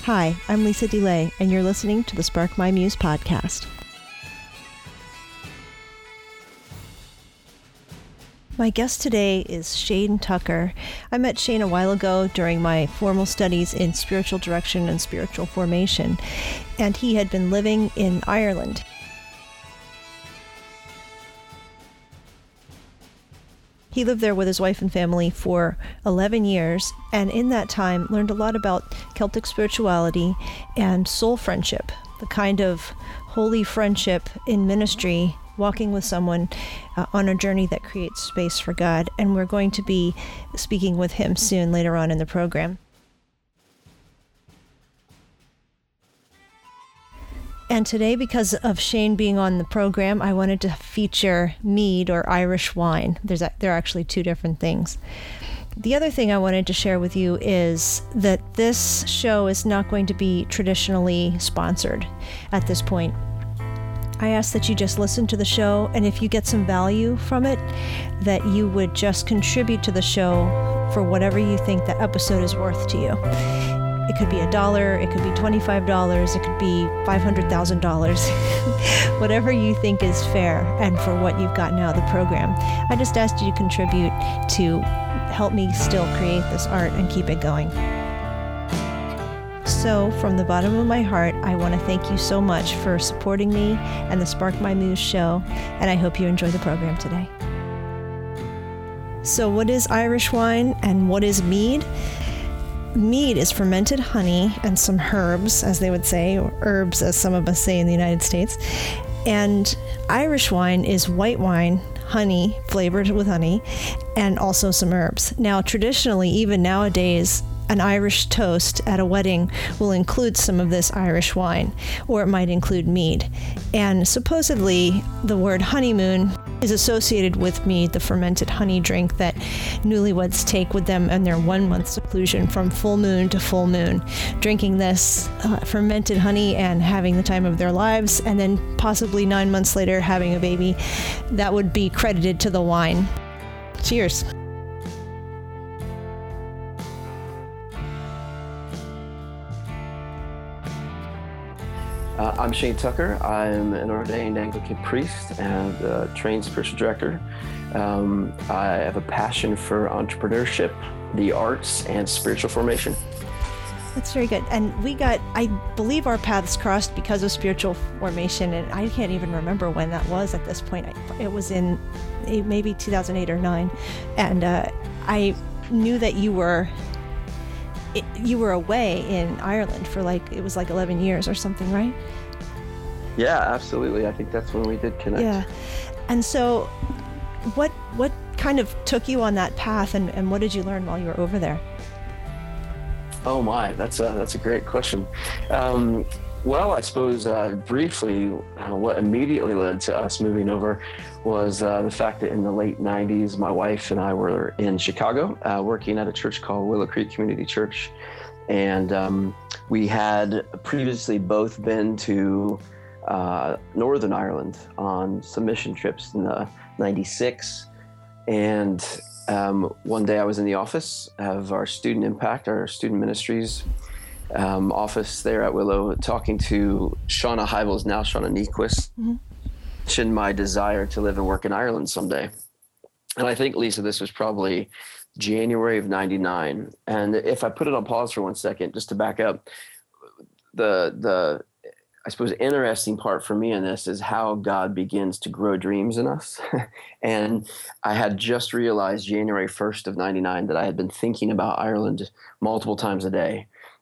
Hi, I'm Lisa DeLay, and you're listening to the Spark My Muse podcast. My guest today is Shane Tucker. I met Shane a while ago during my formal studies in spiritual direction and spiritual formation, and he had been living in Ireland. He lived there with his wife and family for 11 years, and in that time learned a lot about Celtic spirituality and soul friendship, the kind of holy friendship in ministry, walking with someone on a journey that creates space for God. And we're going to be speaking with him soon later on in the program. And today, because of Shane being on the program, I wanted to feature mead or Irish wine. There are actually two different things. The other thing I wanted to share with you is that this show is not going to be traditionally sponsored at this point. I ask that you just listen to the show, and if you get some value from it, that you would just contribute to the show for whatever you think that episode is worth to you. It could be $1, it could be $25, it could be $500,000, whatever you think is fair and for what you've gotten out of the program. I just asked you to contribute to help me still create this art and keep it going. So, from the bottom of my heart, I want to thank you so much for supporting me and the Spark My Muse show, and I hope you enjoy the program today. So, what is Irish wine and what is mead? Mead is fermented honey and some herbs, as they would say, or herbs, as some of us say in the United States. And Irish wine is white wine, honey, flavored with honey, and also some herbs. Now, traditionally, even nowadays, an Irish toast at a wedding will include some of this Irish wine, or it might include mead. And supposedly, the word honeymoon is associated with mead, the fermented honey drink that newlyweds take with them in their 1 month seclusion from full moon to full moon, drinking this fermented honey and having the time of their lives, and then possibly 9 months later having a baby that would be credited to the wine. Cheers. I'm Shane Tucker. I'm an ordained Anglican priest and a trained spiritual director. I have a passion for entrepreneurship, the arts, and spiritual formation. That's very good. And I believe our paths crossed because of spiritual formation, and I can't even remember when that was at this point. It was in maybe 2008 or 9. And I knew that you were away in Ireland for it was 11 years or something, right? Yeah, absolutely. I think that's when we did connect. Yeah. And so what kind of took you on that path, and what did you learn while you were over there? Oh my, that's a great question. Well, I suppose briefly, what immediately led to us moving over was the fact that in the late 90s, my wife and I were in Chicago working at a church called Willow Creek Community Church. And we had previously both been to Northern Ireland on some mission trips in 96. And one day I was in the office of our student impact, our student ministries office there at Willow, talking to Shauna Hybels, now Shauna Nyquist, mentioned my desire to live and work in Ireland someday. And I think, Lisa, this was probably January of 99. And if I put it on pause for 1 second, just to back up, the I suppose interesting part for me in this is how God begins to grow dreams in us. And I had just realized January 1st of 99 that I had been thinking about Ireland multiple times a day.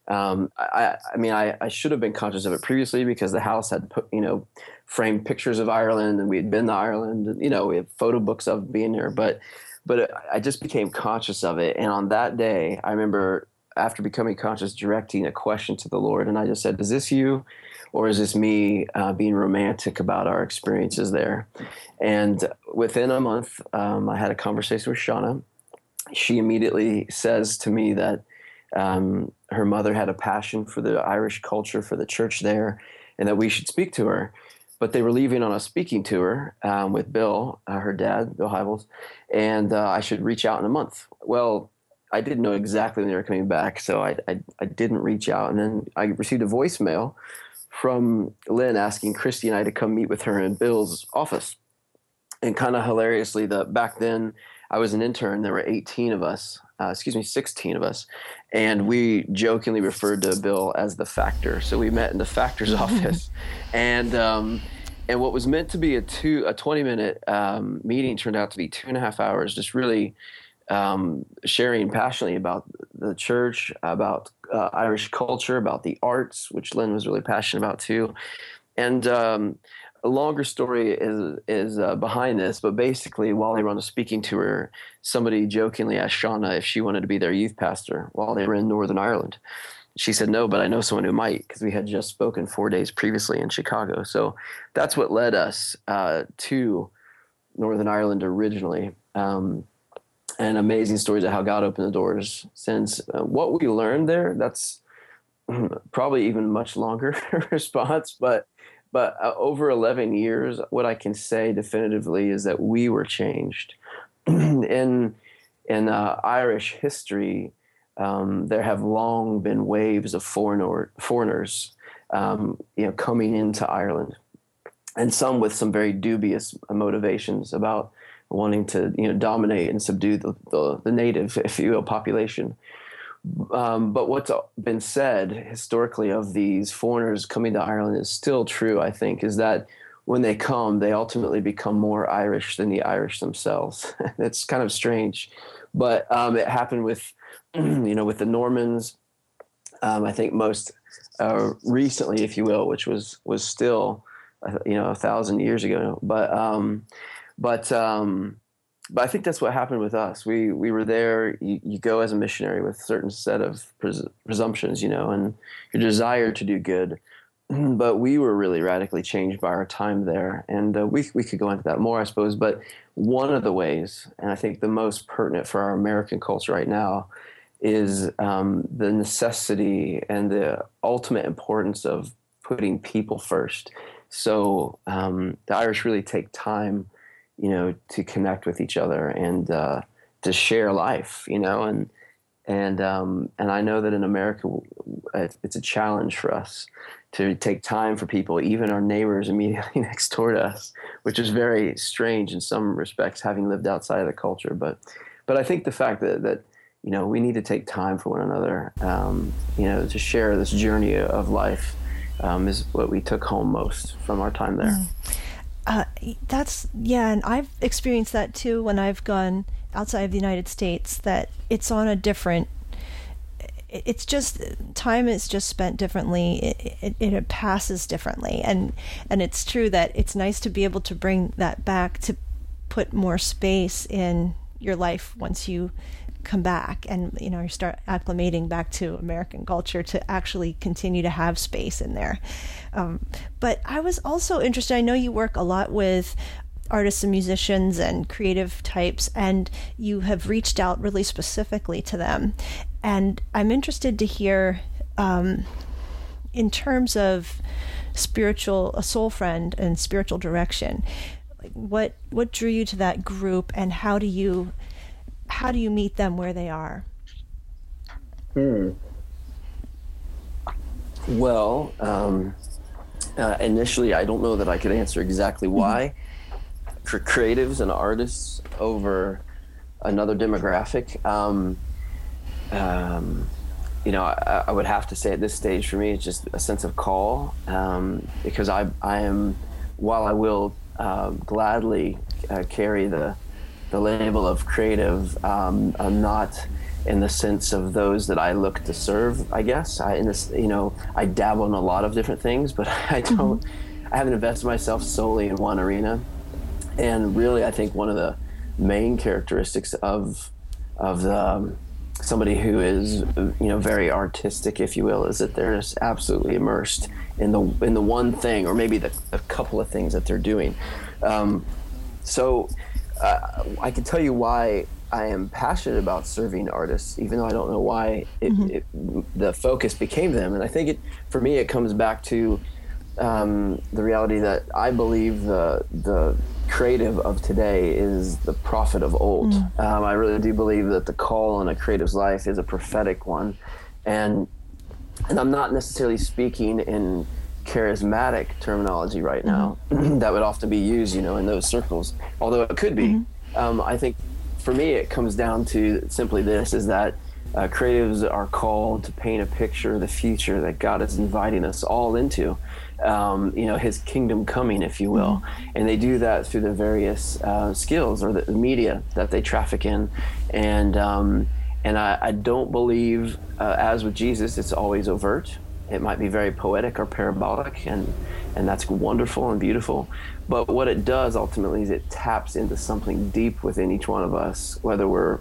I should have been conscious of it previously because the house had put, framed pictures of Ireland, and we had been to Ireland, and, we have photo books of being there, but I just became conscious of it. And on that day, I remember after becoming conscious, directing a question to the Lord. And I just said, is this you, or is this me being romantic about our experiences there? And within a month, I had a conversation with Shauna. She immediately says to me that her mother had a passion for the Irish culture, for the church there, and that we should speak to her. But they were leaving on a speaking tour with Bill, her dad, Bill Hybels, and I should reach out in a month. Well, I didn't know exactly when they were coming back, so I didn't reach out. And then I received a voicemail from Lynn asking Christy and I to come meet with her in Bill's office. And kind of hilariously, back then I was an intern. There were 18 of us, 16 of us, and we jokingly referred to Bill as the Factor. So we met in the Factor's office, and what was meant to be a 20-minute meeting turned out to be 2.5 hours, just really sharing passionately about the church, about Irish culture, about the arts, which Lynn was really passionate about too. And a longer story is behind this, but basically while they were on a speaking tour, somebody jokingly asked Shauna if she wanted to be their youth pastor while they were in Northern Ireland. She said no, but I know someone who might, because we had just spoken 4 days previously in Chicago. So that's what led us to Northern Ireland originally. And amazing stories of how God opened the doors since. What we learned there, that's probably even much longer response, but over 11 years, what I can say definitively is that we were changed. In Irish history, there have long been waves of foreigners, coming into Ireland, and some with some very dubious motivations about wanting to, dominate and subdue the native, if you will, population. But what's been said historically of these foreigners coming to Ireland is still true, I think, is that when they come, they ultimately become more Irish than the Irish themselves. It's kind of strange, but it happened with, with the Normans. I think most recently, if you will, which was still, 1,000 years ago. But I think that's what happened with us. We were there. You go as a missionary with a certain set of presumptions, and your desire to do good. But we were really radically changed by our time there. And we could go into that more, I suppose. But one of the ways, and I think the most pertinent for our American culture right now, is the necessity and the ultimate importance of putting people first. So the Irish really take time, to connect with each other and to share life, and I know that in America, it's a challenge for us to take time for people, even our neighbors immediately next door to us, which is very strange in some respects, having lived outside of the culture. But I think the fact that we need to take time for one another, to share this journey of life, is what we took home most from our time there. And I've experienced that too when I've gone outside of the United States, that it's on a different, it's just, time is just spent differently. It passes differently. And it's true that it's nice to be able to bring that back, to put more space in your life once you come back and you start acclimating back to American culture, to actually continue to have space in there. But I was also interested, I know you work a lot with artists and musicians and creative types, and you have reached out really specifically to them. And I'm interested to hear, in terms of a soul friend and spiritual direction, like what drew you to that group, and how do you meet them where they are? Well, initially, I don't know that I could answer exactly why. For creatives and artists over another demographic, I would have to say at this stage for me, it's just a sense of call, because I am, while I will gladly carry the label of creative, I'm not in the sense of those that I look to serve, I guess. I dabble in a lot of different things, but I haven't invested myself solely in one arena. And really, I think one of the main characteristics of somebody who is, very artistic, if you will, is that they're just absolutely immersed in the one thing, or maybe a couple of things that they're doing. So I can tell you why I am passionate about serving artists, even though I don't know why the focus became them. And I think for me, it comes back to the reality that I believe the creative of today is the prophet of old. I really do believe that the call on a creative's life is a prophetic one, and I'm not necessarily speaking in charismatic terminology right now that would often be used, in those circles, although it could be. I think for me, it comes down to simply this, is that creatives are called to paint a picture of the future that God is inviting us all into, his kingdom coming, if you will. And they do that through the various skills or the media that they traffic in. And I don't believe, as with Jesus, it's always overt. It might be very poetic or parabolic, and that's wonderful and beautiful. But what it does ultimately is it taps into something deep within each one of us, whether we're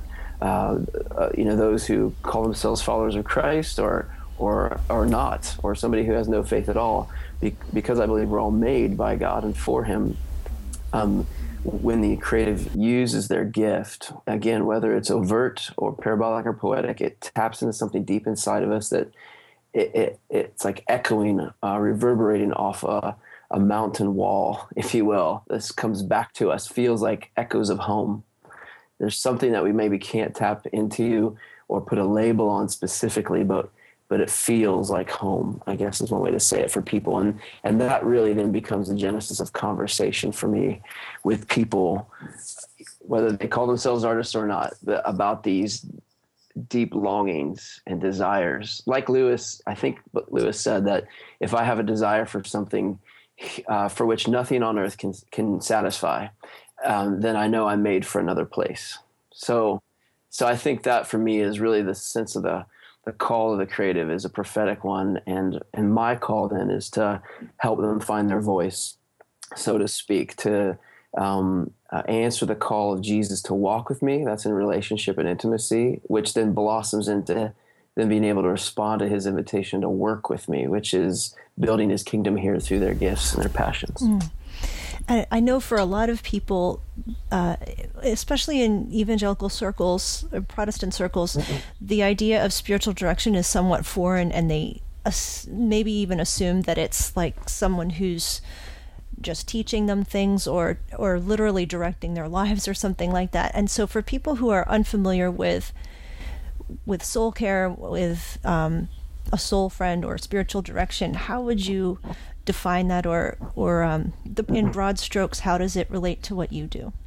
those who call themselves followers of Christ or not, or somebody who has no faith at all, because I believe we're all made by God and for Him. When the creative uses their gift, again, whether it's overt or parabolic or poetic, it taps into something deep inside of us that it's like echoing, reverberating off a mountain wall, if you will. This comes back to us, feels like echoes of home. There's something that we maybe can't tap into or put a label on specifically, but it feels like home, I guess is one way to say it for people. And that really then becomes the genesis of conversation for me with people, whether they call themselves artists or not, about these deep longings and desires. Like Lewis, I think Lewis said that if I have a desire for something for which nothing on earth can satisfy, then I know I'm made for another place. So I think that for me is really the sense of the call of the creative is a prophetic one. And my call then is to help them find their voice, so to speak, to answer the call of Jesus to walk with me. That's in relationship and intimacy, which then blossoms into them being able to respond to His invitation to work with me, which is building His kingdom here through their gifts and their passions. I know for a lot of people, especially in evangelical circles, Protestant circles, the idea of spiritual direction is somewhat foreign, and they maybe even assume that it's like someone who's just teaching them things or literally directing their lives or something like that. And so for people who are unfamiliar with soul care, with a soul friend or spiritual direction, how would you define that, or in broad strokes, how does it relate to what you do?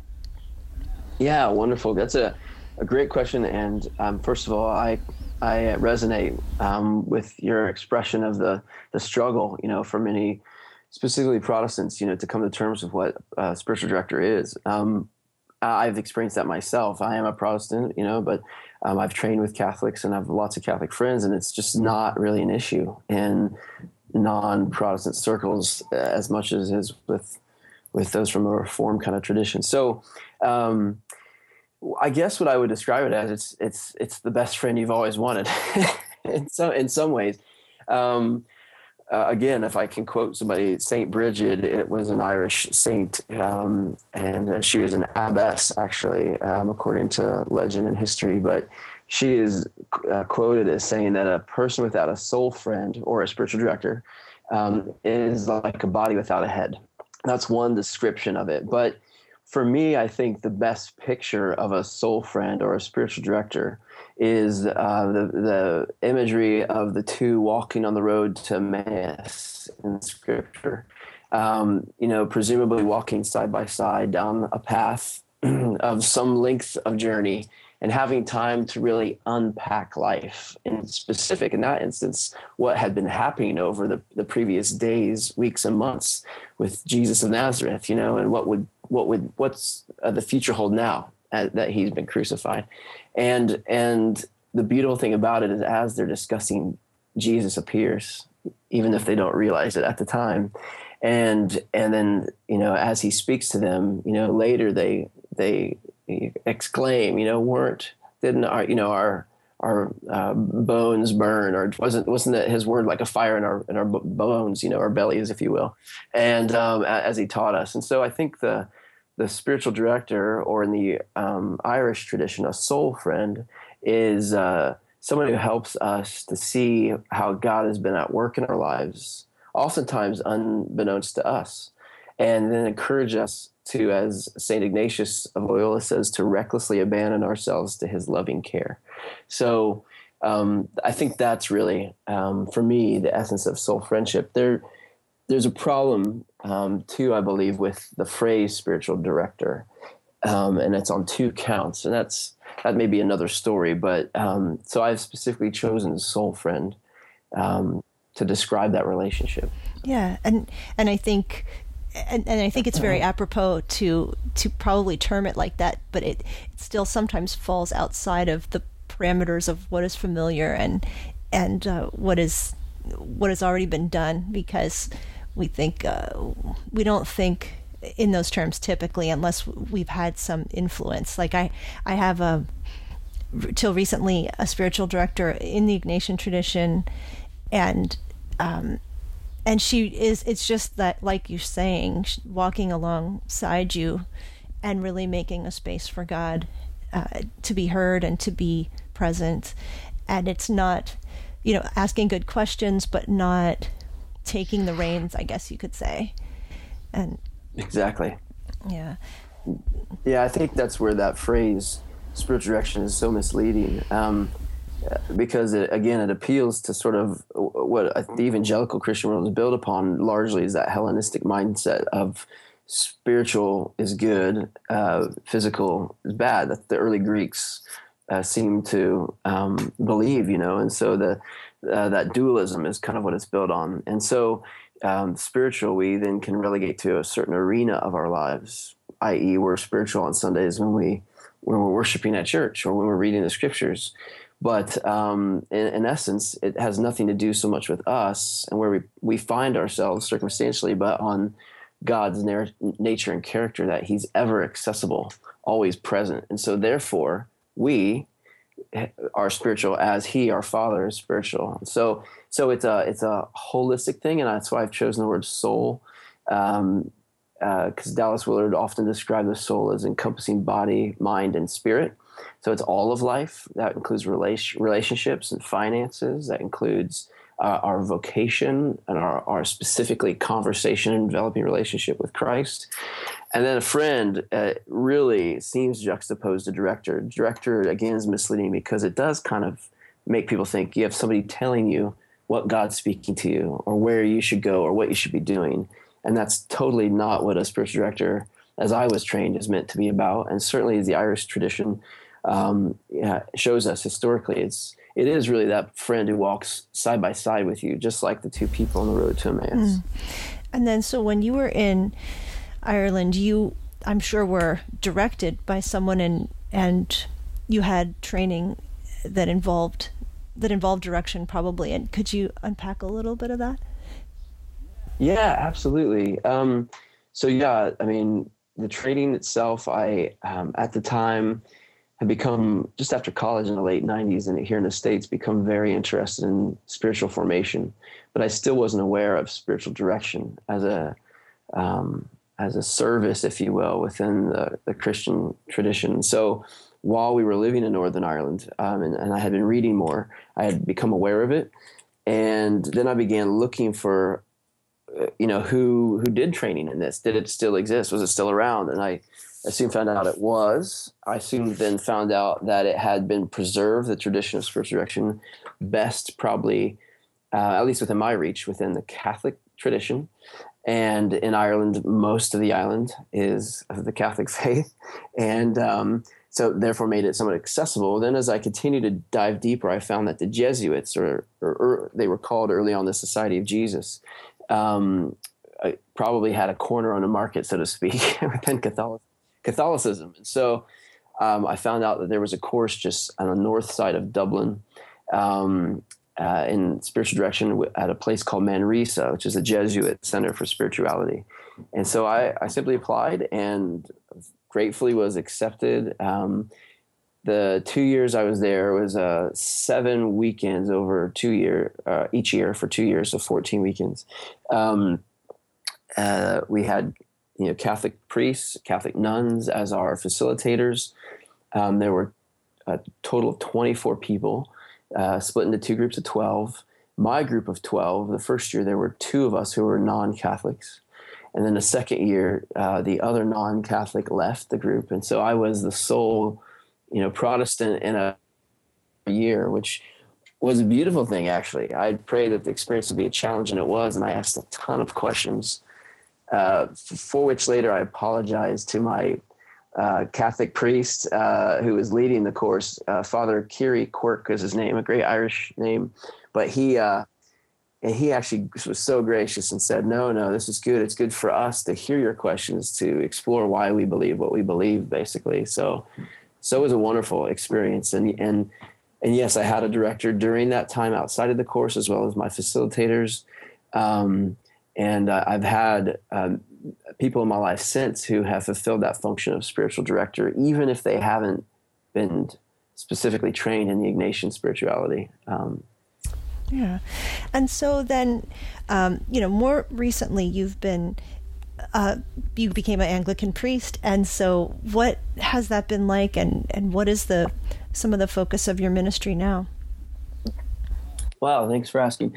Yeah, wonderful. That's a great question. And first of all, I resonate with your expression of the struggle, for many, specifically Protestants, to come to terms with what a spiritual director is. I've experienced that myself. I am a Protestant, but I've trained with Catholics and I have lots of Catholic friends, and it's just not really an issue in non-Protestant circles as much as it is with those from a Reformed kind of tradition. So I guess what I would describe it as, it's the best friend you've always wanted in some ways. Again, if I can quote somebody, Saint Bridget, it was an Irish saint, and she was an abbess, actually, according to legend and history. But she is quoted as saying that a person without a soul friend or a spiritual director is like a body without a head. That's one description of it. But for me, I think the best picture of a soul friend or a spiritual director is the imagery of the two walking on the road to Emmaus in Scripture. Presumably walking side by side down a path of some length of journey and having time to really unpack life. In specific, in that instance, what had been happening over the previous days, weeks, and months with Jesus of Nazareth, and what's the future hold now that He's been crucified. And the beautiful thing about it is, as they're discussing, Jesus appears, even if they don't realize it at the time. And then, as He speaks to them, later they exclaim, didn't our bones burn, or wasn't that His word like a fire in our bones, our bellies, if you will, and as He taught us. And so I think the spiritual director, or in the Irish tradition, a soul friend, is someone who helps us to see how God has been at work in our lives oftentimes unbeknownst to us, and then encourage us to, as St. Ignatius of Loyola says, to recklessly abandon ourselves to his loving care. So I think that's really, for me, the essence of soul friendship. There's a problem, too, I believe, with the phrase spiritual director, and it's on two counts, and that may be another story. But so I've specifically chosen soul friend to describe that relationship. Yeah, and I think. And I think it's very apropos to probably term it like that, but it still sometimes falls outside of the parameters of what is familiar and what has already been done, because we don't think in those terms typically unless we've had some influence. Like I have till recently a spiritual director in the Ignatian tradition, and it's just that, like you're saying, walking alongside you and really making a space for God to be heard and to be present. And it's not, asking good questions, but not taking the reins, I guess you could say. And exactly. Yeah. Yeah, I think that's where that phrase, spiritual direction, is so misleading. Because it appeals to sort of what the evangelical Christian world is built upon largely, is that Hellenistic mindset of spiritual is good, physical is bad. That the early Greeks seem to believe, and so that dualism is kind of what it's built on. And so spiritual, we then can relegate to a certain arena of our lives, i.e. we're spiritual on Sundays when we're worshiping at church or when we're reading the scriptures. But in essence, it has nothing to do so much with us and where we find ourselves circumstantially, but on God's nature and character, that he's ever accessible, always present. And so therefore, we are spiritual as he, our Father, is spiritual. So it's a holistic thing, and that's why I've chosen the word soul, because Dallas Willard often described the soul as encompassing body, mind, and spirit. So it's all of life. That includes relationships and finances. That includes our vocation and our specifically conversation and developing relationship with Christ. And then a friend really seems juxtaposed to director. Director, again, is misleading because it does kind of make people think you have somebody telling you what God's speaking to you or where you should go or what you should be doing. And that's totally not what a spiritual director, as I was trained, is meant to be about. And certainly the Irish tradition shows us historically, it is really that friend who walks side by side with you, just like the two people on the road to Emmaus. And then, so when you were in Ireland, you, I'm sure, were directed by someone, and you had training that involved direction, probably. And could you unpack a little bit of that? Yeah, absolutely. So yeah, I mean, the training itself, I at the time had become, just after college in the late 90s and here in the States, become very interested in spiritual formation, but I still wasn't aware of spiritual direction as a service, if you will, within the Christian tradition. So while we were living in Northern Ireland, and I had been reading more, I had become aware of it. And then I began looking for, who did training in this. Did it still exist? Was it still around? And I soon found out it was. I soon then found out that it had been preserved, the tradition of spiritual direction, best probably, at least within my reach, within the Catholic tradition. And in Ireland, most of the island is of the Catholic faith. And so therefore made it somewhat accessible. Then as I continued to dive deeper, I found that the Jesuits, or they were called early on the Society of Jesus, probably had a corner on the market, so to speak, within Catholicism. And so I found out that there was a course just on the north side of Dublin in spiritual direction at a place called Manresa, which is a Jesuit center for spirituality. And so I simply applied and gratefully was accepted. The 2 years I was there was 7 weekends over each year for 2 years, so 14 weekends. We had Catholic priests, Catholic nuns as our facilitators. There were a total of 24 people split into two groups of 12. my group of 12, the first year there were 2 of us who were non-Catholics. And then the second year, the other non-Catholic left the group. And so I was the sole, Protestant in a year, which was a beautiful thing, actually. I prayed that the experience would be a challenge, and it was. And I asked a ton of questions, for which later I apologized to my Catholic priest who was leading the course. Father Kiri Quirk is his name, a great Irish name. But he actually was so gracious and said, no, this is good. It's good for us to hear your questions, to explore why we believe what we believe, basically. So it was a wonderful experience. And yes, I had a director during that time outside of the course, as well as my facilitators. And I've had people in my life since who have fulfilled that function of spiritual director, even if they haven't been specifically trained in the Ignatian spirituality. Yeah. And so then, more recently you became an Anglican priest. And so what has that been like? And what is some of the focus of your ministry now? Wow. Thanks for asking.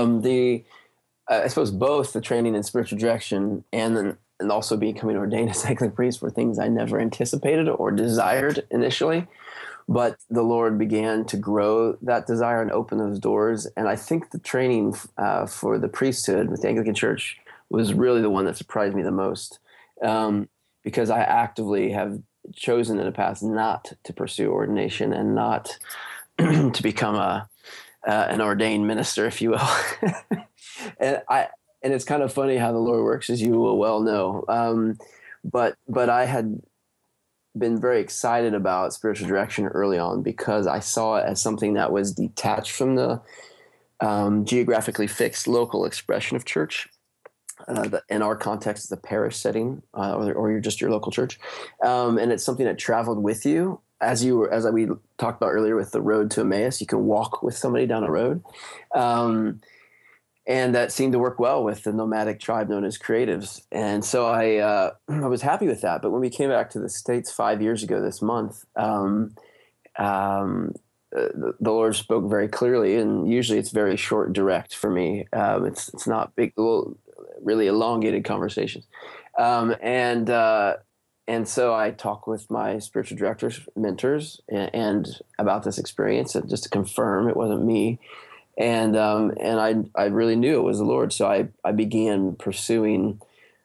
I suppose both the training in spiritual direction and also becoming ordained as Anglican priest were things I never anticipated or desired initially. But the Lord began to grow that desire and open those doors. And I think the training for the priesthood with the Anglican Church was really the one that surprised me the most, because I actively have chosen in the past not to pursue ordination and not to become an ordained minister, if you will. And it's kind of funny how the Lord works, as you will well know. But I had been very excited about spiritual direction early on because I saw it as something that was detached from the geographically fixed local expression of church. In our context, it's a parish setting, or you're just your local church, and it's something that traveled with you as we talked about earlier with the road to Emmaus. You can walk with somebody down a road. And that seemed to work well with the nomadic tribe known as Creatives. And so I was happy with that. But when we came back to the States 5 years ago this month, the Lord spoke very clearly, and usually it's very short and direct for me. It's not big, really elongated conversations. And so I talked with my spiritual directors, mentors, and about this experience, and just to confirm it wasn't me. And I really knew it was the Lord. So I began pursuing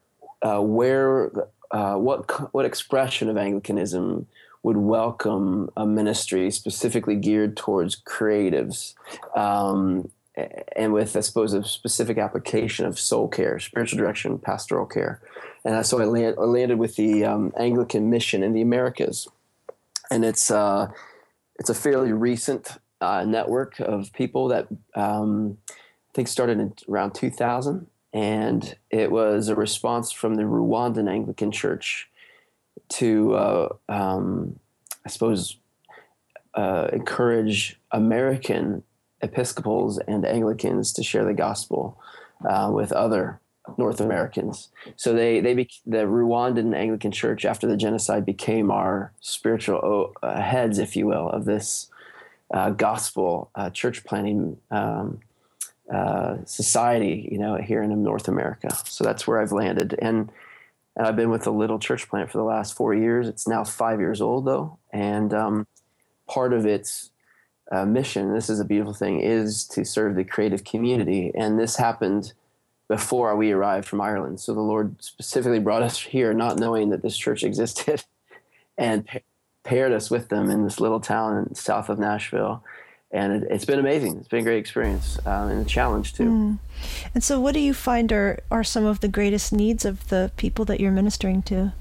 what expression of Anglicanism would welcome a ministry specifically geared towards creatives, and with, I suppose, a specific application of soul care, spiritual direction, pastoral care. And so I landed with the Anglican Mission in the Americas, and it's a fairly recent network of people that I think started in around 2000, and it was a response from the Rwandan Anglican Church to, I suppose, encourage American Episcopals and Anglicans to share the gospel with other North Americans. So the Rwandan Anglican Church, after the genocide, became our spiritual heads, if you will, of this gospel church planting society, here in North America. So that's where I've landed, and I've been with the little church plant for the last 4 years. It's now 5 years old, though, and part of its mission, this is a beautiful thing, is to serve the creative community. And this happened before we arrived from Ireland. So the Lord specifically brought us here, not knowing that this church existed, and paired us with them in this little town south of Nashville. And it's been amazing. It's been a great experience, and a challenge too. And so what do you find are some of the greatest needs of the people that you're ministering to?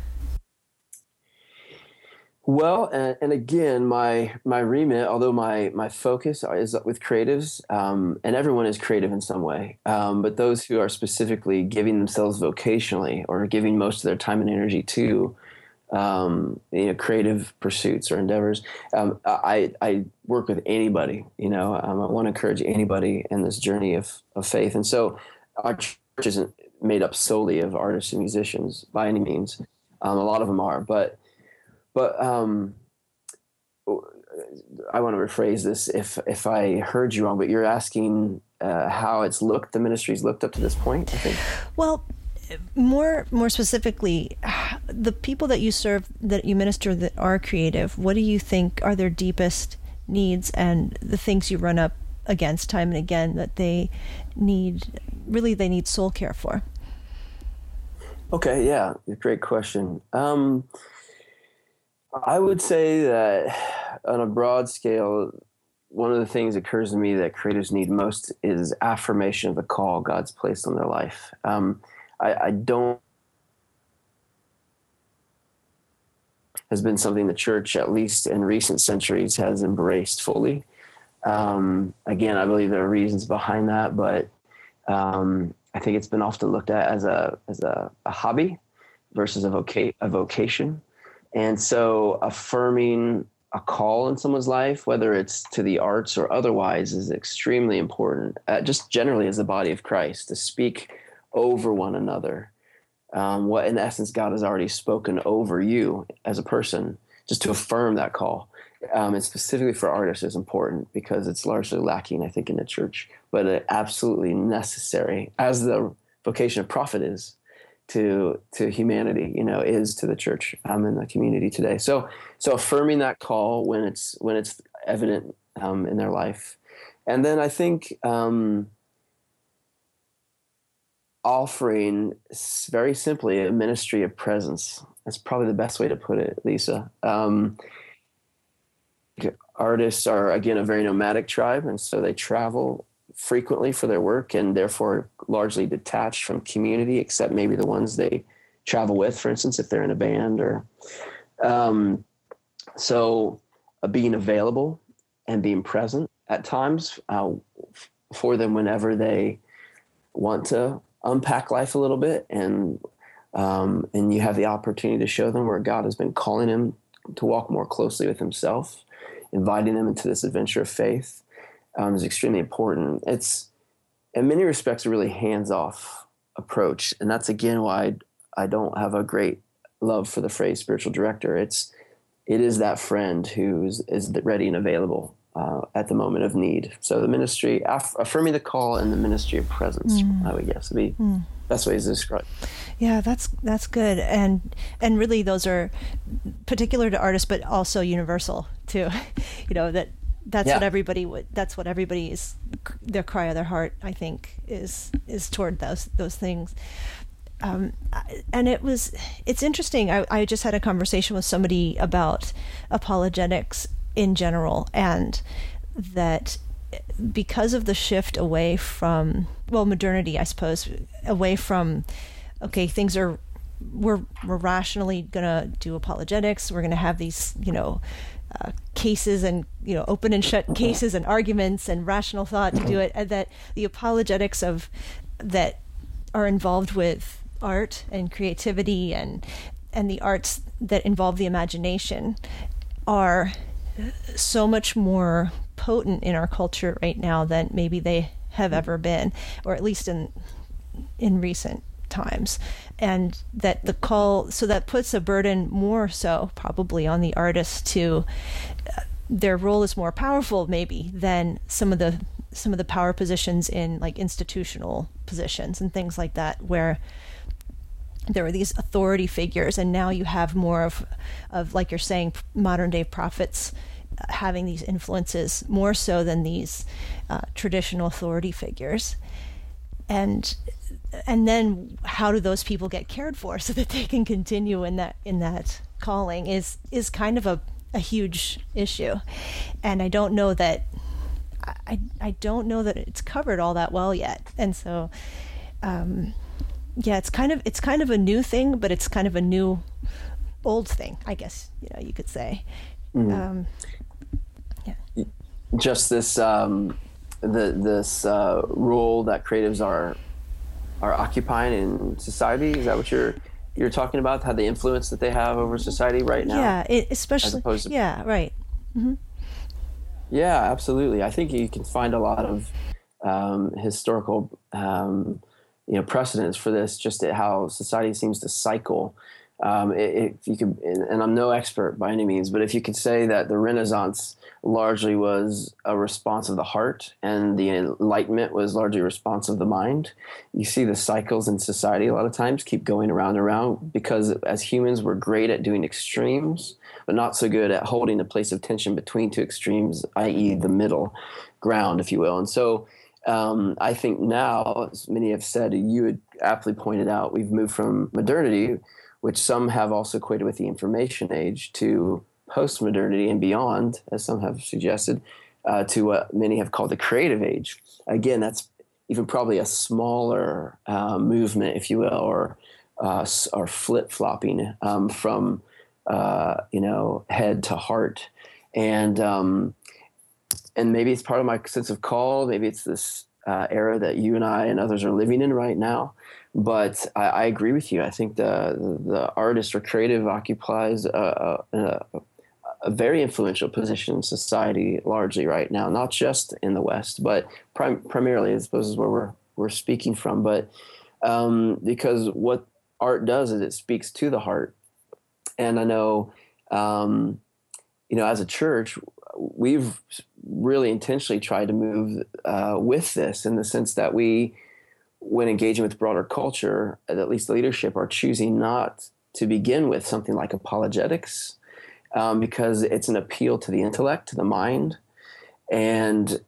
Well, and again, my remit, although my focus is with creatives, and everyone is creative in some way, but those who are specifically giving themselves vocationally or giving most of their time and energy to creative pursuits or endeavors. I work with anybody, I want to encourage anybody in this journey of faith. And so our church isn't made up solely of artists and musicians by any means. A lot of them are, but I want to rephrase this if I heard you wrong, but you're asking how the ministry's looked up to this point, I think. Well, more specifically, the people that you serve, that you minister, that are creative, what do you think are their deepest needs and the things you run up against time and again that they need soul care for? Okay, yeah, great question. I would say that on a broad scale, one of the things that occurs to me that creators need most is affirmation of the call God's placed on their life. I don't has been something the church, at least in recent centuries, has embraced fully. Again, I believe there are reasons behind that, but I think it's been often looked at as a hobby versus a vocation. And so affirming a call in someone's life, whether it's to the arts or otherwise, is extremely important, just generally as the body of Christ, to speak over one another. What in essence God has already spoken over you as a person, just to affirm that call. And specifically for artists is important because it's largely lacking, I think, in the church, but absolutely necessary, as the vocation of prophet is to humanity, is to the church in the community today. So affirming that call when it's evident in their life. And then I think offering, very simply, a ministry of presence. That's probably the best way to put it, Lisa. Artists are, again, a very nomadic tribe, and so they travel frequently for their work and therefore largely detached from community, except maybe the ones they travel with, for instance, if they're in a band or being available and being present at times for them whenever they want to unpack life a little bit, and you have the opportunity to show them where God has been calling them to walk more closely with himself, inviting them into this adventure of faith, is extremely important. It's, in many respects, a really hands-off approach. And that's, again, why I don't have a great love for the phrase spiritual director. It is that friend who is ready and available at the moment of need. So the ministry, affirming the call, and the ministry of presence, I would guess, would be best ways to describe. Yeah, that's good. And really those are particular to artists, but also universal too. That's what everybody that's what everybody's, their cry of their heart, I think, is toward those things. And it's interesting. I just had a conversation with somebody about apologetics in general, and that because of the shift away from, modernity, I suppose, away from, okay, we're rationally gonna do apologetics. We're gonna have these, cases and, open and shut cases and arguments and rational thought to do it, and that the apologetics that are involved with art and creativity and the arts that involve the imagination are so much more potent in our culture right now than maybe they have ever been, or at least in recent times. And that the call, so that puts a burden more so probably on the artist to, their role is more powerful maybe than some of the power positions in like institutional positions and things like that, where there were these authority figures, and now you have more of like you're saying, modern day prophets having these influences more so than these traditional authority figures. And then how do those people get cared for so that they can continue in that calling is kind of a huge issue. And I don't know that it's covered all that well yet. And so it's kind of a new thing, but it's kind of a new old thing, I guess, you could say. Mm-hmm. Just this role that creatives are occupying in society. Is that what you're talking about? How the influence that they have over society right now? Yeah, especially. Yeah, right. Mm-hmm. Yeah, absolutely. I think you can find a lot of historical precedents for this, just at how society seems to cycle If you could, and I'm no expert by any means, but if you could say that the Renaissance largely was a response of the heart and the Enlightenment was largely a response of the mind, you see the cycles in society a lot of times keep going around and around because as humans, we're great at doing extremes, but not so good at holding a place of tension between two extremes, i.e. the middle ground, if you will. And so I think now, as many have said, you had aptly pointed out, we've moved from modernity, which some have also equated with the information age, to post-modernity and beyond, as some have suggested, to what many have called the creative age. Again, that's even probably a smaller movement, if you will, or flip-flopping from head to heart. And maybe it's part of my sense of call. Maybe it's this era that you and I and others are living in right now. But I agree with you. I think the artist or creative occupies a very influential position in society largely right now, not just in the West, but primarily, I suppose, is where we're speaking from. But because what art does is it speaks to the heart. And I know, as a church, we've really intentionally tried to move with this in the sense that we, when engaging with broader culture, at least leadership, are choosing not to begin with something like apologetics because it's an appeal to the intellect, to the mind. And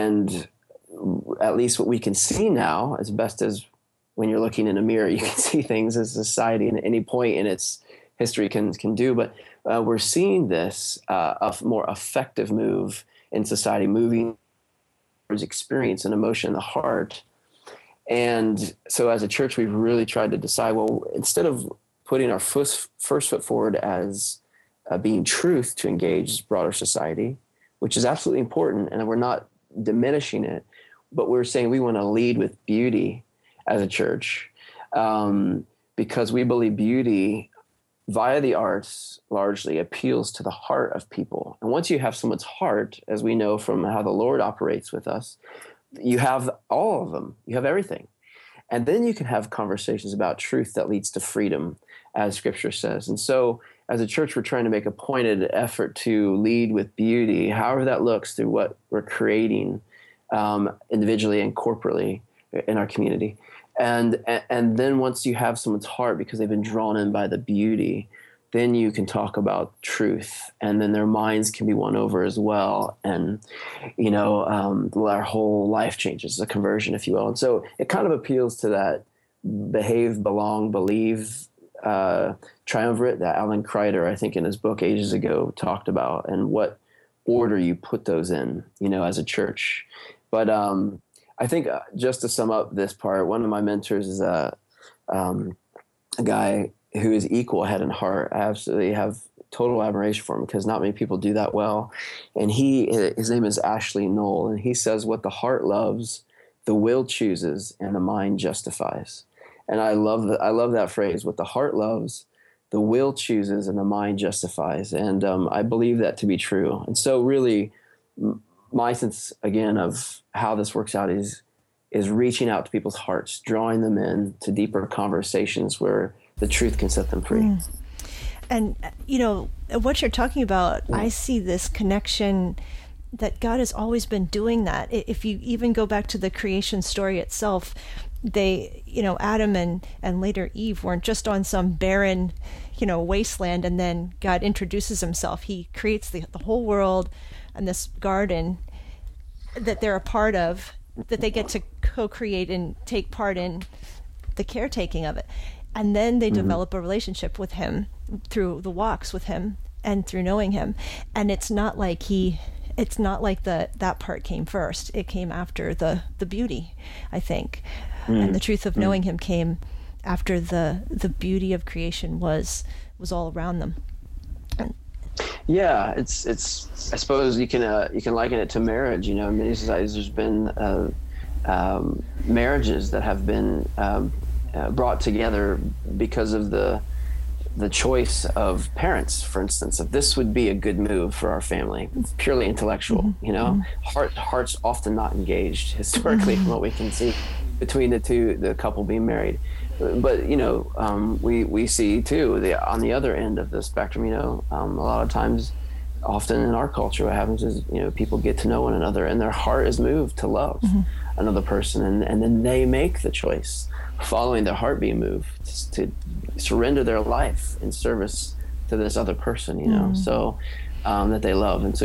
at least what we can see now, as best as when you're looking in a mirror, you can see things as society at any point in its history can do. But we're seeing this a more effective move in society, moving towards experience and emotion in the heart. And so as a church, we've really tried to decide, well, instead of putting our first foot forward as being truth to engage broader society, which is absolutely important, and we're not diminishing it, but we're saying we want to lead with beauty as a church because we believe beauty via the arts largely appeals to the heart of people. And once you have someone's heart, as we know from how the Lord operates with us, you have all of them. You have everything. And then you can have conversations about truth that leads to freedom, as Scripture says. And so as a church, we're trying to make a pointed effort to lead with beauty, however that looks through what we're creating individually and corporately in our community. And then once you have someone's heart because they've been drawn in by the beauty, then you can talk about truth, and then their minds can be won over as well. And, our whole life changes, a conversion, if you will. And so it kind of appeals to that behave, belong, believe triumvirate that Alan Kreider, I think in his book ages ago, talked about, and what order you put those in, as a church. But I think just to sum up this part, one of my mentors is a guy who is equal head and heart. I absolutely have total admiration for him because not many people do that well. And his name is Ashley Knoll, and he says, what the heart loves, the will chooses, and the mind justifies. And I love that phrase, what the heart loves, the will chooses, and the mind justifies. And I believe that to be true. And so really my sense, again, of how this works out is reaching out to people's hearts, drawing them in to deeper conversations where the truth can set them free. And, what you're talking about, I see this connection that God has always been doing that. If you even go back to the creation story itself, they, Adam and later Eve weren't just on some barren, wasteland, and then God introduces himself. He creates the whole world and this garden that they're a part of, that they get to co-create and take part in the caretaking of it. And then they develop a relationship with him through the walks with him and through knowing him. And it's not like that part came first. It came after the beauty, I think. And the truth of knowing him came after the beauty of creation was all around them. Yeah, it's. I suppose you can liken it to marriage. In many societies, there's been marriages that have been brought together because of the choice of parents, for instance. If this would be a good move for our family, it's purely intellectual. Hearts often not engaged historically from what we can see between the couple being married. but we see too on the other end of the spectrum. A lot of times, often in our culture, what happens is people get to know one another, and their heart is moved to love another person, and then they make the choice, following their heart being moved, to surrender their life in service to this other person. So that they love, and so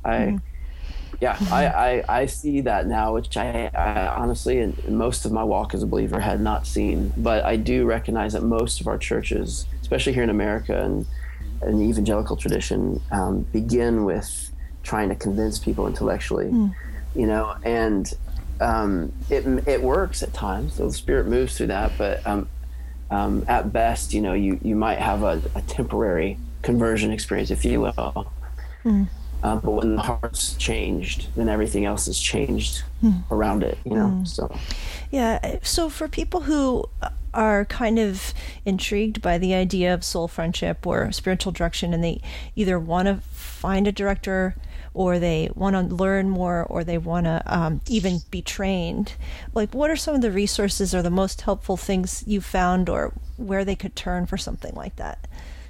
I see that now, which I honestly, in most of my walk as a believer, had not seen. But I do recognize that most of our churches, especially here in America and the evangelical tradition, begin with trying to convince people intellectually, and it works at times. So the Spirit moves through that, but at best, you might have a temporary conversion experience, if you will. But when the heart's changed, then everything else is changed around it, so. Yeah. So for people who are kind of intrigued by the idea of soul friendship or spiritual direction, and they either want to find a director, or they want to learn more, or they want to even be trained, like, what are some of the resources or the most helpful things you found, or where they could turn for something like that?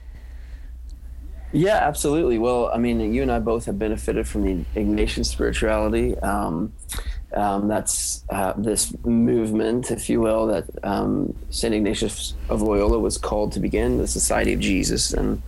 Yeah, absolutely. Well, I mean, you and I both have benefited from the Ignatian spirituality. That's this movement, if you will, that St. Ignatius of Loyola was called to begin, the Society of Jesus, and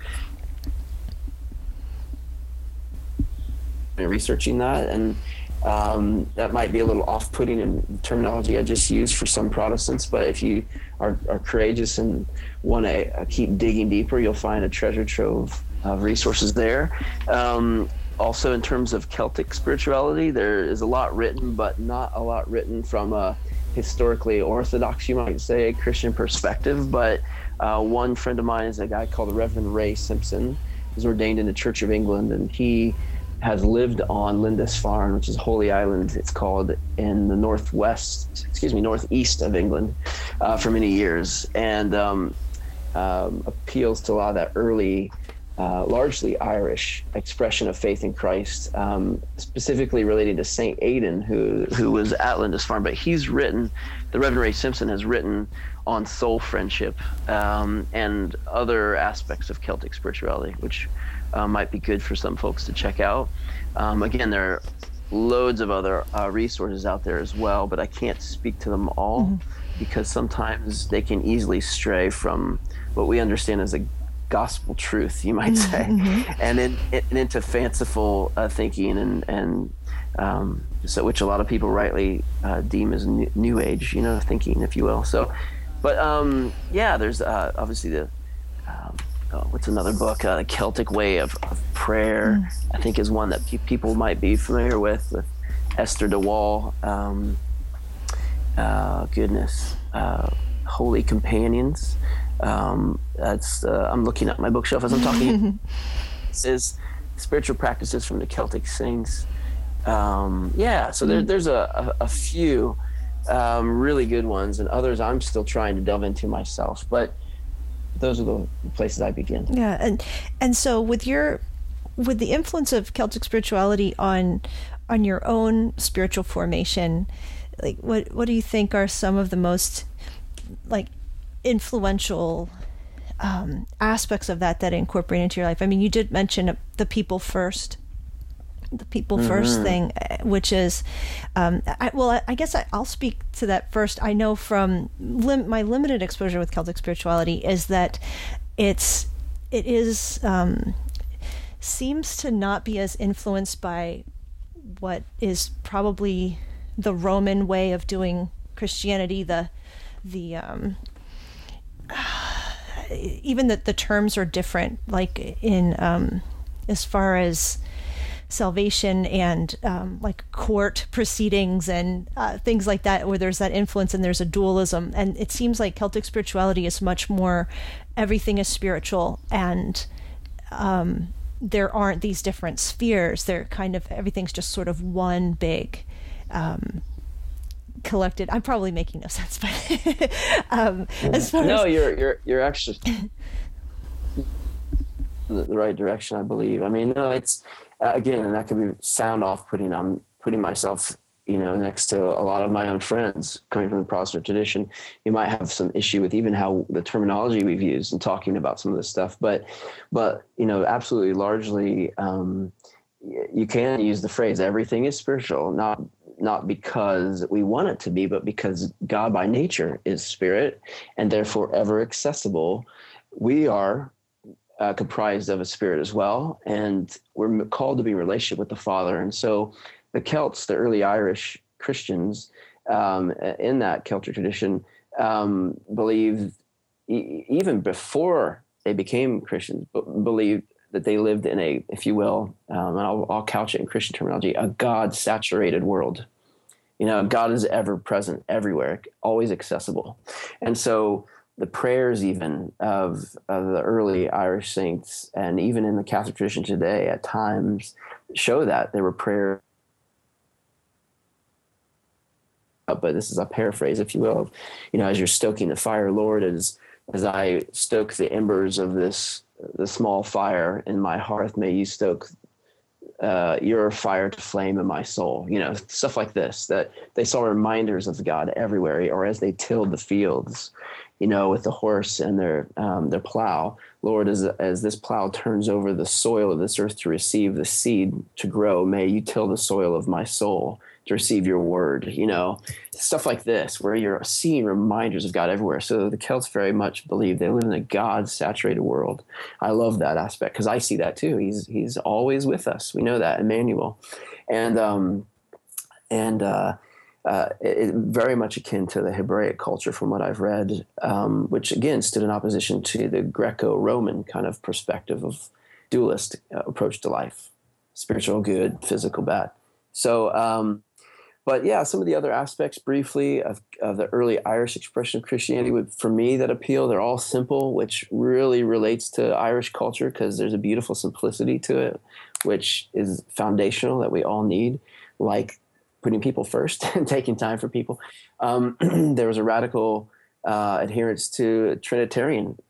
researching that. And that might be a little off-putting in terminology I just used for some Protestants, but if you are courageous and want to keep digging deeper, you'll find a treasure trove of resources there. Also, in terms of Celtic spirituality, there is a lot written, but not a lot written from a historically orthodox, you might say, Christian perspective. But one friend of mine is a guy called the Reverend Ray Simpson. He's ordained in the Church of England, and he has lived on Lindisfarne, which is Holy Island, it's called, in the northeast of England for many years, and appeals to a lot of that early, largely Irish expression of faith in Christ, specifically relating to Saint Aidan, who was at Lindisfarne. But he's written, the Reverend Ray Simpson has written on soul friendship and other aspects of Celtic spirituality, which might be good for some folks to check out. Again, there are loads of other resources out there as well, but I can't speak to them all because sometimes they can easily stray from what we understand as a gospel truth, you might say, and into fanciful thinking and so, which a lot of people rightly deem as new age, thinking, if you will. So, but there's obviously the what's another book? The Celtic Way of Prayer, I think, is one that people might be familiar with Esther de Wall. Holy Companions. That's I'm looking at my bookshelf as I'm talking. This is spiritual practices from the Celtic saints. So there's a few really good ones, and others I'm still trying to delve into myself. But those are the places I begin. Yeah, and so with the influence of Celtic spirituality on your own spiritual formation, like what do you think are some of the most influential aspects of that incorporate into your life? I mean, you did mention the people first thing, which is, I guess I'll speak to that first. I know from my limited exposure with Celtic spirituality is that it seems to not be as influenced by what is probably the Roman way of doing Christianity. Even the terms are different, like in as far as salvation and court proceedings and things like that, where there's that influence and there's a dualism. And it seems like Celtic spirituality is much more everything is spiritual, and there aren't these different spheres. They're kind of, everything's just sort of one big collected. I'm probably making no sense, but as far as you're actually the right direction, I believe. I mean, no, it's again, and that could sound off-putting. I'm putting myself, next to a lot of my own friends coming from the Protestant tradition, you might have some issue with even how the terminology we've used in talking about some of this stuff. But absolutely, largely, you can use the phrase "everything is spiritual," not because we want it to be, but because God by nature is spirit and therefore ever accessible. We are comprised of a spirit as well, and we're called to be in relationship with the Father. And so the Celts, the early Irish Christians, in that Celtic tradition, believed even before they became Christians, believed that they lived in a, if you will, and I'll couch it in Christian terminology, a God-saturated world. God is ever present everywhere, always accessible. And so the prayers even of the early Irish saints, and even in the Catholic tradition today at times, show that there were prayers. But this is a paraphrase, if you will, as you're stoking the fire, Lord, as I stoke the embers of the small fire in my hearth, may you stoke your fire to flame in my soul. Stuff like this, that they saw reminders of God everywhere, or as they tilled the fields, with the horse and their plow. Lord, as this plow turns over the soil of this earth to receive the seed to grow, may you till the soil of my soul to receive your word, stuff like this, where you're seeing reminders of God everywhere. So the Celts very much believe they live in a God-saturated world. I love that aspect because I see that too. He's always with us. We know that, Emmanuel. And it very much akin to the Hebraic culture from what I've read, which again stood in opposition to the Greco-Roman kind of perspective of dualist approach to life, spiritual good, physical bad. So, but yeah, some of the other aspects briefly of the early Irish expression of Christianity for me that appeal, they're all simple, which really relates to Irish culture because there's a beautiful simplicity to it, which is foundational that we all need, like putting people first and taking time for people. There was a radical adherence to Trinitarian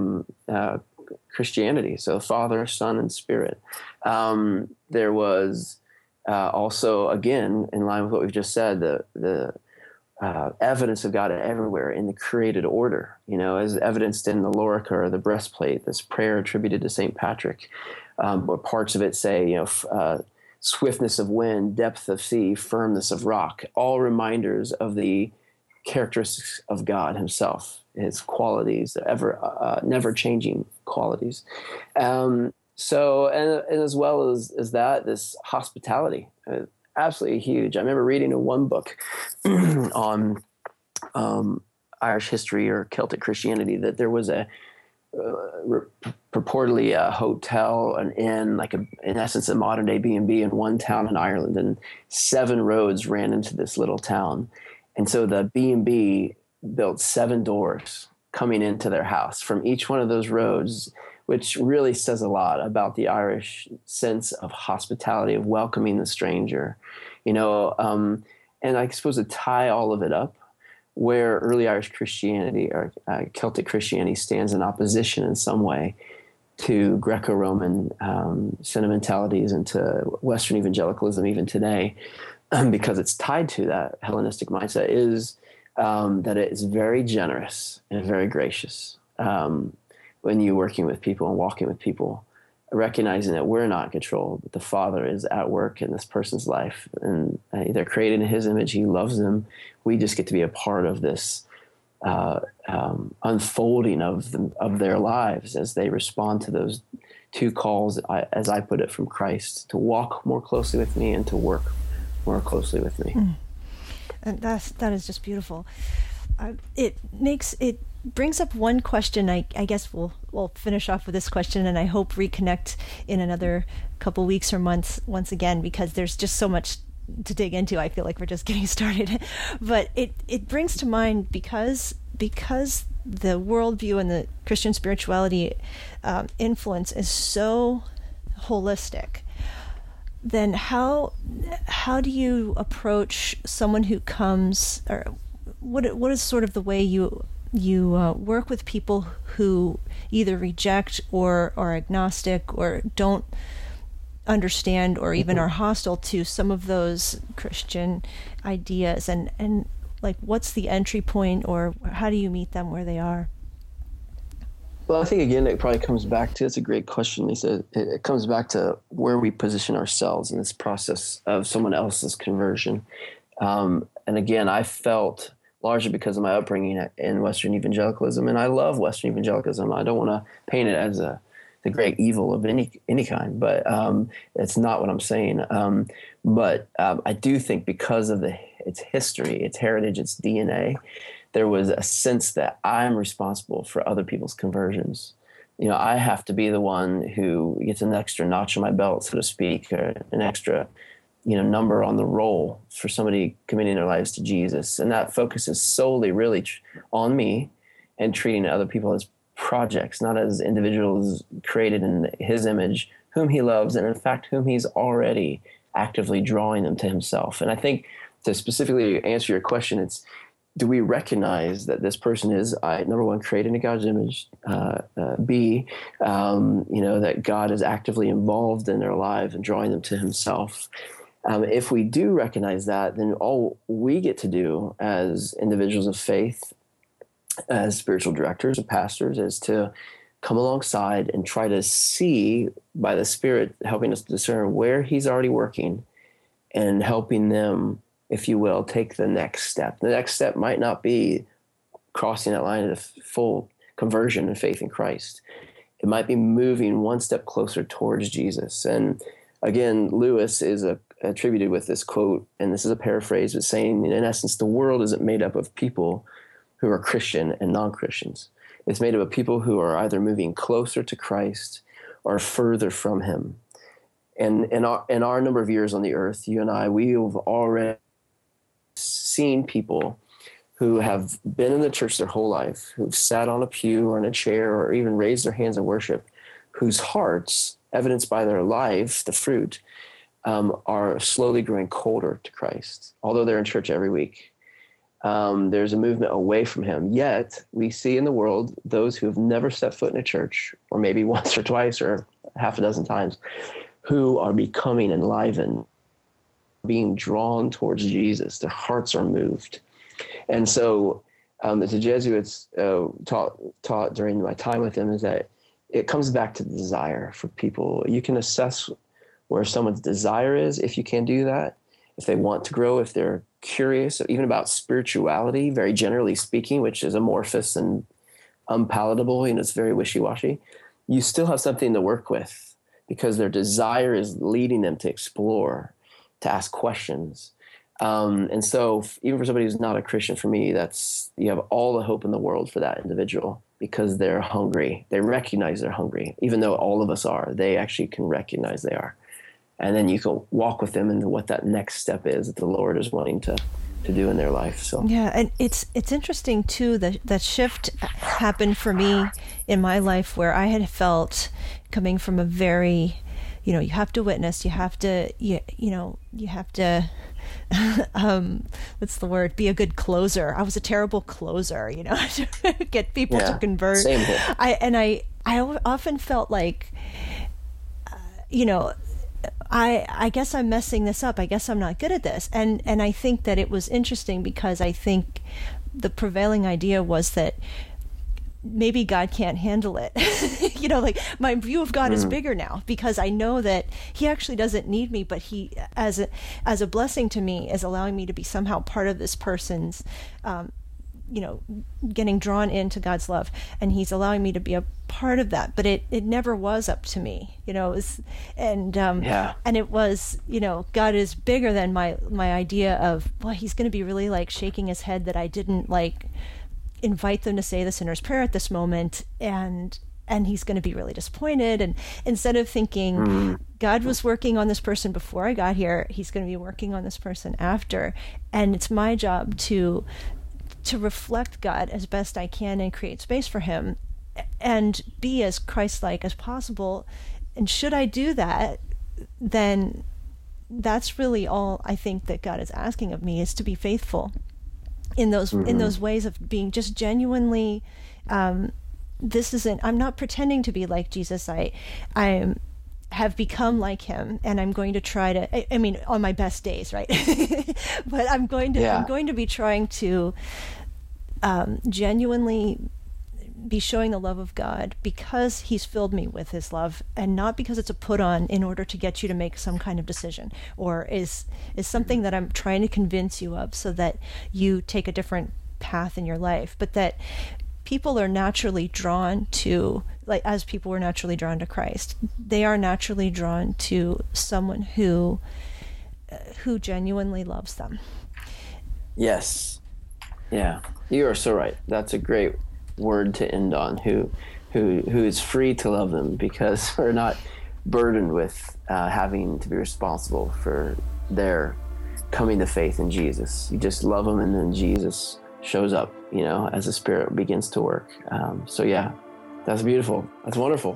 Christianity, so Father, Son, and Spirit. There was also, again, in line with what we've just said, the evidence of God everywhere in the created order, as evidenced in the lorica or the breastplate, this prayer attributed to St. Patrick, where parts of it say, swiftness of wind, depth of sea, firmness of rock, all reminders of the characteristics of God himself, his qualities, never changing qualities. So, and as well as that, this hospitality, absolutely huge. I remember reading in one book on Irish history or Celtic Christianity that there was purportedly a hotel, an inn, in essence, a modern day B&B in one town in Ireland, and 7 roads ran into this little town. And so the B&B built 7 doors coming into their house from each one of those roads, which really says a lot about the Irish sense of hospitality, of welcoming the stranger, and I suppose to tie all of it up, where early Irish Christianity or Celtic Christianity stands in opposition in some way to Greco-Roman sentimentalities and to Western evangelicalism even today, because it's tied to that Hellenistic mindset, is that it is very generous and very gracious when you're working with people and walking with people, recognizing that we're not in control, but the Father is at work in this person's life, and they're created in his image. He loves them. We just get to be a part of this unfolding of their lives as they respond to those 2 calls, as I put it, from Christ, to walk more closely with me and to work more closely with me. And that is just beautiful. It brings up one question. I guess we'll finish off with this question, and I hope reconnect in another couple weeks or months once again, because there's just so much to dig into. I feel like we're just getting started. But it brings to mind, because the worldview and the Christian spirituality influence is so holistic, then how do you approach someone who comes, or what is sort of the way you work with people who either reject or are agnostic or don't understand or even are hostile to some of those Christian ideas, and like what's the entry point, or how do you meet them where they are? Well, I think again it probably comes back to, it's a great question, Lisa. It comes back to where we position ourselves in this process of someone else's conversion. And again, I felt, largely because of my upbringing in Western evangelicalism, and I love Western evangelicalism. I don't want to paint it as the great evil of any kind, but it's not what I'm saying. But I do think because of its history, its heritage, its DNA, there was a sense that I'm responsible for other people's conversions. I have to be the one who gets an extra notch on my belt, so to speak, or an extra, number on the roll for somebody committing their lives to Jesus. And that focuses solely really on me and treating other people as projects, not as individuals created in his image, whom he loves, and in fact, whom he's already actively drawing them to himself. And I think, to specifically answer your question, it's, do we recognize that this person is, number one, created in God's image, B, that God is actively involved in their lives and drawing them to himself? If we do recognize that, then all we get to do as individuals of faith, as spiritual directors and pastors, is to come alongside and try to see, by the Spirit helping us discern where he's already working, and helping them, if you will, take the next step. The next step might not be crossing that line of full conversion and faith in Christ. It might be moving one step closer towards Jesus. And again, Lewis is attributed with this quote, and this is a paraphrase, but saying, in essence, the world isn't made up of people who are Christian and non-Christians. It's made up of people who are either moving closer to Christ or further from him. And in our number of years on the earth, you and I, we have already seen people who have been in the church their whole life, who've sat on a pew or in a chair or even raised their hands in worship, whose hearts, evidenced by their life, the fruit, are slowly growing colder to Christ, although they're in church every week. There's a movement away from him. Yet we see in the world those who have never set foot in a church, or maybe once or twice or half a dozen times, who are becoming enlivened, being drawn towards Jesus. Their hearts are moved. And so as the Jesuits taught during my time with them, is that it comes back to the desire for people. You can assess where someone's desire is, if you can do that, if they want to grow, if they're curious, even about spirituality, very generally speaking, which is amorphous and unpalatable, it's very wishy-washy. You still have something to work with, because their desire is leading them to explore, to ask questions. And so even for somebody who's not a Christian, for me, you have all the hope in the world for that individual, because they're hungry. They recognize they're hungry. Even though all of us are, they actually can recognize they are. And then you can walk with them into what that next step is that the Lord is wanting to do in their life. So yeah, and it's interesting too that shift happened for me in my life, where I had felt, coming from a very, you have to witness, you have to what's the word? Be a good closer. I was a terrible closer, to get people to convert. Same here. I often felt like, I guess I'm messing this up. I guess I'm not good at this. And I think that it was interesting, because I think the prevailing idea was that maybe God can't handle it. Like my view of God is bigger now, because I know that he actually doesn't need me, but he, as a blessing to me, is allowing me to be somehow part of this person's, getting drawn into God's love, and he's allowing me to be a part of that. But it never was up to me, and it was, God is bigger than my idea of, well, he's going to be really like shaking his head that I didn't like invite them to say the sinner's prayer at this moment, and he's going to be really disappointed. And instead of thinking God was working on this person before I got here, he's going to be working on this person after, and it's my job to reflect God as best I can and create space for him and be as Christ-like as possible. And should I do that, then that's really all I think that God is asking of me, is to be faithful in those ways of being just genuinely, I'm not pretending to be like Jesus. I'm have become like him, and I'm going to try to, I mean, on my best days, right? But I'm going to be trying to genuinely be showing the love of God because he's filled me with his love, and not because it's a put on in order to get you to make some kind of decision, or is something that I'm trying to convince you of so that you take a different path in your life, but that people are naturally drawn to, like, as people were naturally drawn to Christ, they are naturally drawn to someone who genuinely loves them. Yes. Yeah, you are so right. That's a great word to end on. Who is free to love them, because we're not burdened with having to be responsible for their coming to faith in Jesus. You just love them, and then Jesus shows up, as the Spirit begins to work. So yeah, that's beautiful. That's wonderful.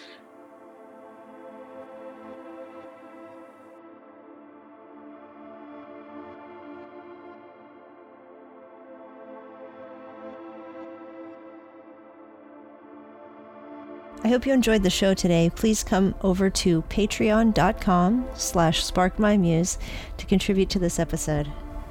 I hope you enjoyed the show today. Please come over to patreon.com/sparkmymuse to contribute to this episode.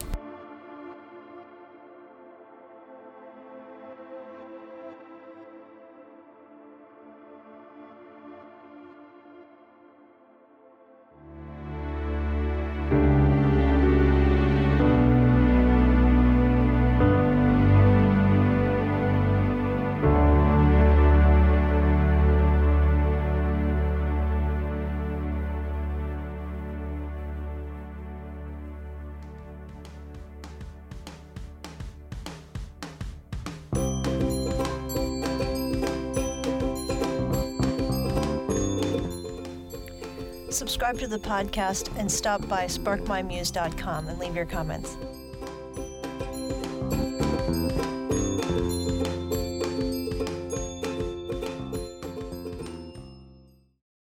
Subscribe to the podcast and stop by sparkmymuse.com and leave your comments.